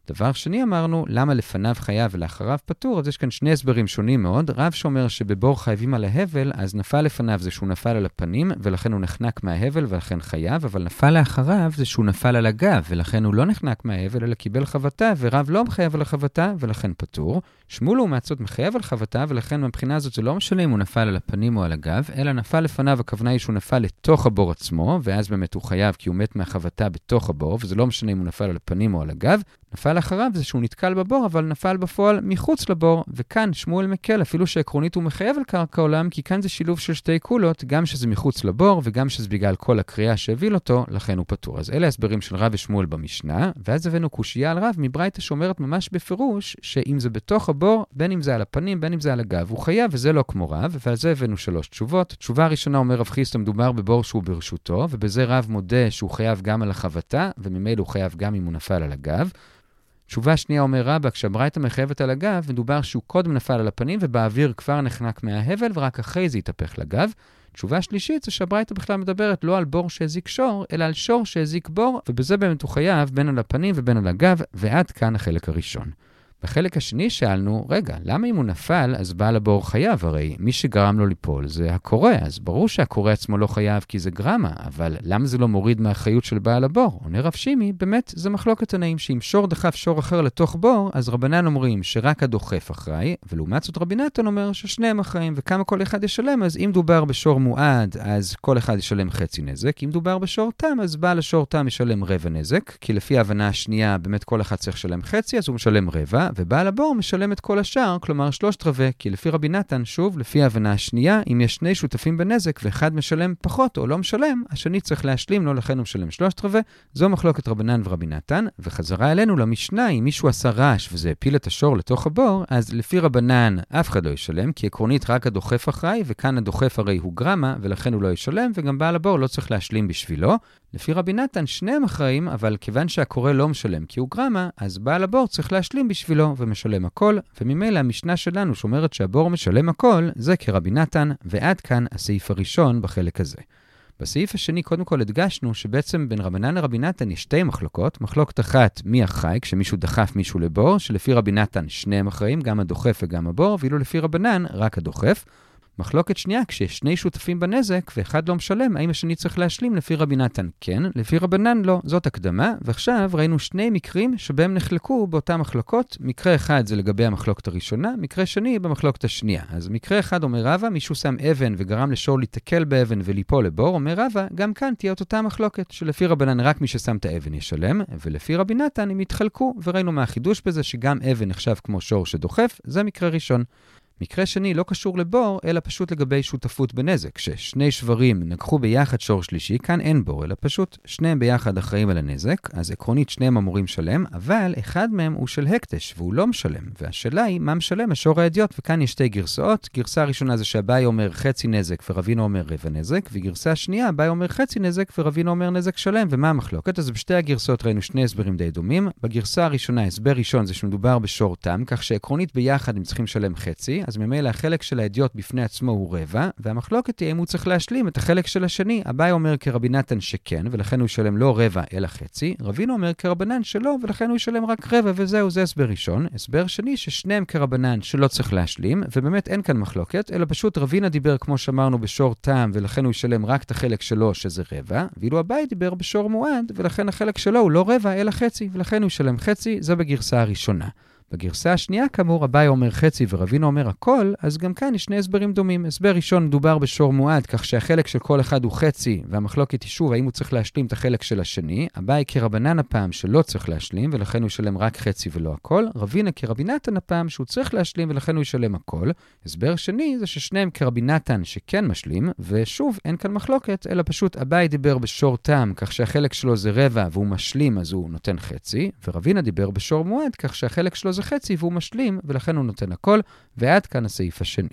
A: דבר שני אמרנו, למה לפניו חייב ולאחריו פטור? אז יש כאן שני הסברים שונים מאוד. רב שאומר שבבור חייבים על ההבל, אז נפל לפניו זה שהוא נפל על הפנים, ולכן הוא נחנק מההבל ולכן חייב, אבל נפל לאחריו זה שהוא נפל על הגב, ולכן הוא לא נחנק מההבל, אלא קיבל חבטה, ורב לא מחייב על החבטה, ולכן פטור. שמואל לעומת זאת מחייב על חבטה, ולכן מבחינה הזאת זה לא משנה אם הוא נפל על הפנים או על הגב, אלא נפל לפניו, הכוונה היא שהוא נפל לתוך הבור עצמו, ואז באמת הוא חייב כי הוא מת מהחבטה בתוך הבור, וזה לא משנה אם הוא נפל על הפנים או על הגב. נפל אחריו זה שהוא נתקל בבור, אבל נפל בפועל מחוץ לבור, וכאן שמואל מקל, אפילו שעקרונית הוא מחייב על קרקע עולם, כי כאן זה שילוב של שתי קולות, גם שזה מחוץ לבור, וגם שזה בגלל כל הקריאה שהביל אותו, לכן הוא פטור. אז אלה הסברים של רב ושמואל במשנה, ואז הבאנו קושיה על רב מברייתא שאומרת ממש בפירוש, שאם זה בתוך הבור, בין אם זה על הפנים, בין אם זה על הגב, הוא חייב, וזה לא כמו רב, ועל זה הבאנו 3 תשובות. תשובה הראשונה אומר רב חיסדא, מדובר בבור שהוא ברשותו, ובזה רב מודה שהוא חייב גם על החבטה, וממילא הוא חייב גם אם הוא נפל על הגב. תשובה שנייה אומר רבא, כשהברייתא מחייבת על הגב, מדובר שהוא קודם נפל על הפנים ובאוויר כבר נחנק מההבל ורק אחרי זה יתהפך לגב. תשובה שלישית זה שהברייתא בכלל מדברת לא על בור שהזיק שור, אלא על שור שהזיק בור, ובזה באמת הוא חייב בין על הפנים ובין על הגב, ועד כאן החלק הראשון. בחלק השני שאלנו, רגע, למה אם הוא נפל, אז בעל הבור חייב? הרי מי שגרם לו ליפול זה הקורא, אז ברור שהקורא עצמו לא חייב כי זה גרמה, אבל למה זה לא מוריד מהאחריות של בעל הבור? עונה רב שימי, באמת זה מחלוקת תנאים, שאם שור דחף שור אחר לתוך בור, אז רבנן אומרים שרק הדוחף אחראי, ולעומת זאת רבי נתן אומר ששניהם אחראים, וכמה כל אחד ישלם, אז אם דובר בשור מועד, אז כל אחד ישלם חצי נזק, אם דובר בשור תם, אז בעל השור תם ישלם רבע נזק, כי לפי ההבנה השנייה, באמת כל אחד צריך לשלם חצי, אז הוא משלם רבע, ובעל הבור משלם את כל השאר, כלומר 3/4, כי לפי רבי נתן, שוב, לפי ההבנה השנייה, אם יש 2 שותפים בנזק ואחד משלם פחות או לא משלם, השני צריך להשלים לו, לכן הוא משלם 3/4, זו מחלוקת רבנן ורבי נתן, וחזרה אלינו למשנה, אם מישהו עשה רעש וזה הפיל את השור לתוך הבור, אז לפי רבנן אף אחד לא ישלם, כי עקרונית רק הדוחף אחראי, וכאן הדוחף הרי הוא גרמה, ולכן הוא לא ישלם, וגם בעל הבור לא צריך להשלים בשבילו. לפי רבי נתן שניהם אחראים, אבל כיוון שהקורא לא משלם כי הוא גרמה, אז בעל הבור צריך להשלים בשבילו ומשלם הכל, וממילא המשנה שלנו שאומרת שהבור משלם הכל, זה כרבי נתן, ועד כאן הסעיף הראשון בחלק הזה. בסעיף השני קודם כל הדגשנו שבעצם בין רבנן לרבי נתן יש 2 מחלוקות. מחלוקת אחת מי אחראי, כשמישהו דחף מישהו לבור, שלפי רבי נתן שניהם אחראים, גם הדוחף וגם הבור, ואילו לפי רבנן רק הדוחף. מחלוקת שנייה, כשיש 2 שותפים בנזק ואחד לא משלם, האם השני צריך להשלים? לפי רבי נתן כן, לפי רבנן לא. זאת הקדמה, ועכשיו ראינו 2 מקרים שבהם נחלקו באותה מחלוקות. מקרה אחד זה לגבי המחלוקת הראשונה, מקרה שני במחלוקת השנייה. אז מקרה אחד אומר רבא, מישהו שם אבן וגרם לשור להתקל באבן וליפול לבור, אומר רבא, גם כאן תהיה אותה מחלוקת, שלפי רבנן רק מי ששם את האבן ישלם, ולפי רבי נתן הם יתחלקו, וראינו מה החידוש בזה שגם אבן נחשב כמו שור שדוחף, זה מקרה ראשון. מקרה שני לא קשור לבור, אלא פשוט לגבי שותפות בנזק, ששני שברים נגחו ביחד שור שלישי, כאן אין בור, אלא פשוט שניהם ביחד אחראים על הנזק, אז עקרונית שניהם אמורים שלם, אבל אחד מהם הוא של הקדש, והוא לא משלם, והשאלה היא מה משלם השור האדיוט, וכאן יש 2 גרסאות. גרסה הראשונה זה שהבאי אומר חצי נזק ורבינו אומר רבע נזק, וגרסה השנייה, הבאי אומר חצי נזק ורבינו אומר נזק שלם, ומה המחלוקת? אז בשתי הגרסאות ראינו 2 הסברים די דומים. בגרסה הראשונה, הסבר ראשון זה שמדובר בשור תם, כך שעקרונית ביחד הם צריכים לשלם חצי, אז ממילא החלק של האדיוט בפני עצמו הוא רבע, והמחלוקת היא אם הוא צריך להשלים את החלק של השני. הבאי אומר כרבי נתן שכן, ולכן הוא ישלם לא רבע אלא חצי. רבינו אומר כרבנן שלא, ולכן הוא ישלם רק רבע, וזהו, זה הסבר ראשון. הסבר שני ששניהם כרבנן שלא צריך להשלים, ובאמת אין כאן מחלוקת, אלא פשוט רבינה דיבר כמו שאמרנו בשור תם, ולכן הוא ישלם רק את החלק שלו שזה רבע, ואילו הבאי דיבר בשור מועד, ולכן החלק שלו הוא לא רבע אלא חצי, ולכן הוא ישלם חצי. זה בגרסה הראשונה. בגרסה השנייה, כאמור, הבאי אומר חצי ורבינו אומר הכל, אז גם כאן יש 2 הסברים דומים. הסבר ראשון מדובר בשור מועד, כך שהחלק של כל אחד הוא חצי, והמחלוקת היא שוב האם הוא צריך להשלים את החלק של השני. הבאי כרבנן הפעם שלא צריך להשלים, ולכן הוא ישלם רק חצי ולא הכל. רבינה כרבי נתן הפעם שהוא צריך להשלים, ולכן הוא ישלם הכל. הסבר שני זה ששניהם כרבי נתן שכן משלים, ושוב אין כאן מחלוקת, אלא פשוט הבאי דיבר בשור תם, כך שהחלק שלו זה רבע והוא משלים, אז הוא נותן חצי, ורבינה דיבר בשור מועד, כך שהחלק שלו זה חצי והוא משלים, ולכן הוא נותן הכל, ועד כאן הסעיף השני.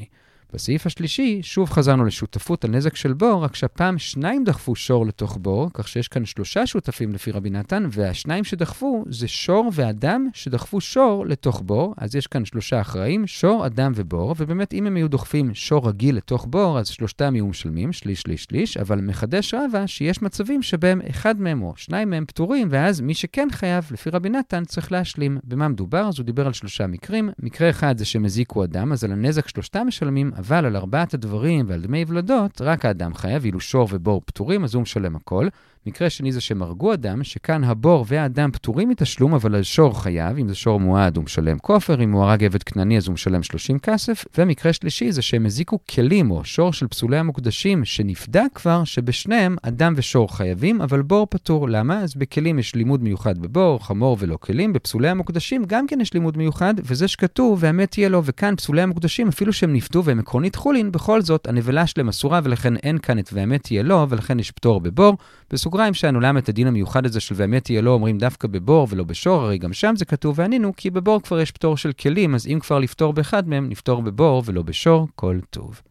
A: בסעיף השלישי, שוב חזרנו לשותפות על נזק של בור, רק שהפעם 2 דחפו שור לתוך בור, כך שיש כאן 3 שותפים לפי רבי נתן, והשניים שדחפו זה שור ואדם שדחפו שור לתוך בור, אז יש כאן 3 אחראים, שור, אדם ובור, ובאמת אם הם היו דוחפים שור רגיל לתוך בור, אז 3 יהיו משלמים, שליש, אבל מחדש רבא שיש מצבים שבהם 1 מהם או 2 מהם פטורים, ואז מי שכן חייב, לפי רבי נתן, צריך להשלים. במה מדובר? אז הוא דיבר על 3 מקרים. מקרה אחד זה שהם הזיקו אדם, אז על הנזק 3 משלמים, אבל על 4 הדברים ועל דמי ולדות, רק האדם חייב, אילו שור ובור פטורים, אז הוא משלם הכל. מקרה שני זה שמרגו אדם, שכאן הבור והאדם פטורים מתשלום, אבל על שור חייב, אם זה שור מועד הוא משלם כופר, אם הוא הרג עבד כנעני אז הוא משלם 30 כסף, ומקרה שלישי זה שהם הזיקו כלים או שור של פסולי המוקדשים, שנפדע כבר שבשניהם אדם ושור חייבים, אבל בור פטור. למה? אז בכלים יש לימוד מיוחד בבור, חמור ולא כלים, בפסולי המוקדשים גם כן יש לימוד מיוחד, וזה שכתוב והמת יהיה לו, וכאן פסולי המוקדשים אפילו שהם נפדו והם עקרונית חולין, בכל זאת הנבלה שלהם אסורה ולכן אין כאן את והמת יהיה לו, ולכן יש פטור בבור. בסוגריים שענו למה את הדין המיוחד הזה של והמת יהיה לו אומרים דווקא בבור ולא בשור, הרי גם שם זה כתוב וענינו, כי בבור כבר יש פטור של כלים, אז אם כבר לפתור באחד מהם, נפתור בבור ולא בשור, כל טוב.